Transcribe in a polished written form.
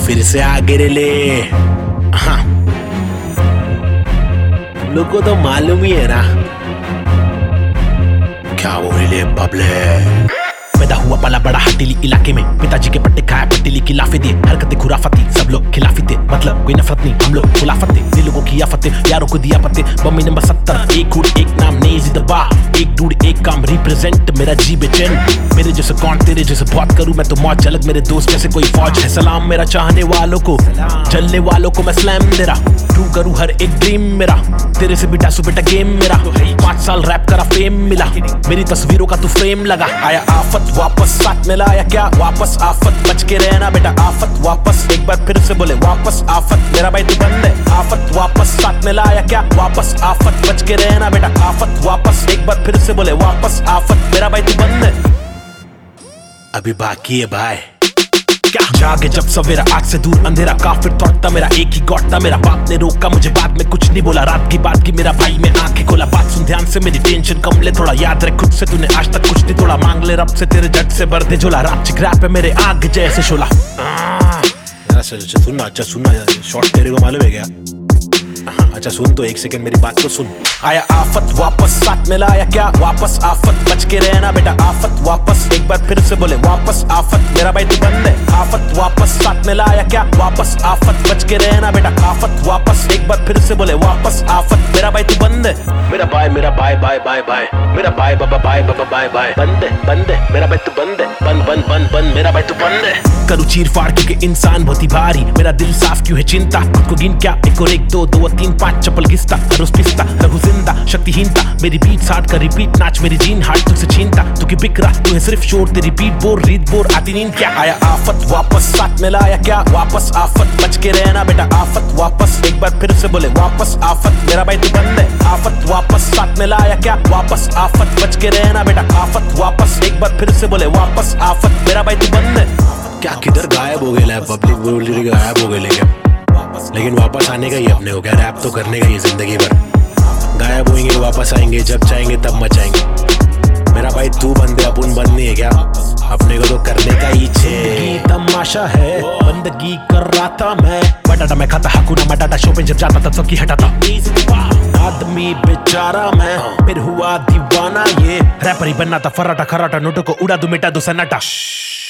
फिर से आगे ले। हाँ, लोग को तो मालूम ही है ना क्या बोले बबले। पैदा हुआ पला बड़ा हटीली इलाके में, पिताजी के पट्टे खाया पट्टीली की लाफे दिए, हरकतें खुराफती सब लोग खिलाफी थे, मतलब कोई नफरत नहीं हम लोग खुलाफत थे, दिल लोगों की आफतें यारों को दिया पत्ते। बम्मी नंबर 70 एक हुड एक नाम नेजी दबा, एक डूड एक काम रिप्रेजेंट मेरा जी बेचैन। मेरे जैसे कौन तेरे जैसे बहुत करूं मैं तो मौज झलक, मेरे दोस्त जैसे कोई फौज है। सलाम मेरा चाहने वालों को, जलने वालों को मैं स्लैम दे रहा, ट्रू करूं हर एक ड्रीम मेरा, तेरे से बिटा सुबेटा गेम मेरा। 5 साल रैप करा फेम मिला, मेरी तस्वीरों का तू फ्रेम लगा। आया आफत वापस साथ में लाया क्या वापस आफत, बच के रहना बेटा आफत वापस, एक बार फिर से बोले वापस आफत, मेरा भाई तू बंद है। आफत वापस साथ में लाया क्या वापस आफत, बच के रहना बेटा आफत वापस, एक बार फिर से बोले वापस आफत, मेरा भाई तू बंद है। अभी बाकी है भाई क्या जागे जब सवेरा, आज से दूर अंधेरा काफिर थॉट था मेरा, एक ही गॉड था मेरा। बाप ने रोका मुझे बाद में कुछ नहीं बोला, रात की बात की मेरा भाई मैं आंखें खोला। बात सुन ध्यान से मेरी टेंशन कम ले थोड़ा, याद रख खुद से तूने आज तक कुछ नहीं तोड़ा, मांग ले रब से तेरे जट से भर दे झोला। रात चिकराप है मेरे आग जैसे शोला। सुनना अच्छा सुनना, शॉर्ट तेरे को मालूम है क्या? अच्छा सुन तो एक सेकंड मेरी बात तो सुन। आया आफत वापस साथ में लाया क्या वापस आफत, बच के रहना बेटा आफत वापस, एक बार फिर से बोले वापस आफत, मेरा भाई तू बंद है। आफत वापस साथ में लाया क्या वापस आफत, बच के रहना बेटा आफत वापस, एक बार फिर से बोले वापस आफत, मेरा भाई तू बंद है। मेरा भाई बाय बाय, मेरा भाई बाबा बाय बाय, बंद है मेरा भाई तू बंद है, बंद मेरा भाई तू बंद है। करूँ चीर फाड़ क्योंकि इंसान बहुत ही भारी, मेरा दिल साफ क्यों है चिंता, खुद को गिन क्या 1 और 1 2 2 और 3 5 चप्पल घिसता, रोज पिसता रहूं जिंदा शक्तिहीनता, मेरी बीट साठ का रिपीट नाच मेरी जीन हार्ट तुझसे छीनता, तू की बिक रहा तू है सिर्फ शोर, तेरी बीट बोर रीत बोर आती नींद क्या। आया आफत वापस साथ में लाया क्या वापस आफत, बच के रहना बेटा आफत वापस, एक बार फिर से बोले वापस आफत, मेरा भाई तू बंद है। आफत वापस साथ में लाया क्या वापस आफत, बच के रहना बेटा आफत वापस, एक बार फिर से बोले वापस आफत, मेरा भाई तू बंद है। क्या किधर गायब हो गया पब्लिक बोली गायब हो गए, लेकिन वापस आने का ही अपने हो गया, रैप तो करने का ही जिंदगी भर। गायब होंगे वापस आएंगे, जब चाहेंगे तब मचाएंगे। मेरा भाई तू बंदे अपन बंद नहीं है क्या, अपने को तो करने का ही छे। तमाशा है बंदगी कर रहा था मैं, बटाटा मैं खाता हकूना मटाटा, शो पे जब जाता था सबकी हटाता, आदमी बेचारा मैं फिर हुआ दीवाना, ये रैपर ही बनना था फर्राटा खर्राटा, नोटों को उड़ा दूं मिटा दूं सन्नाटा।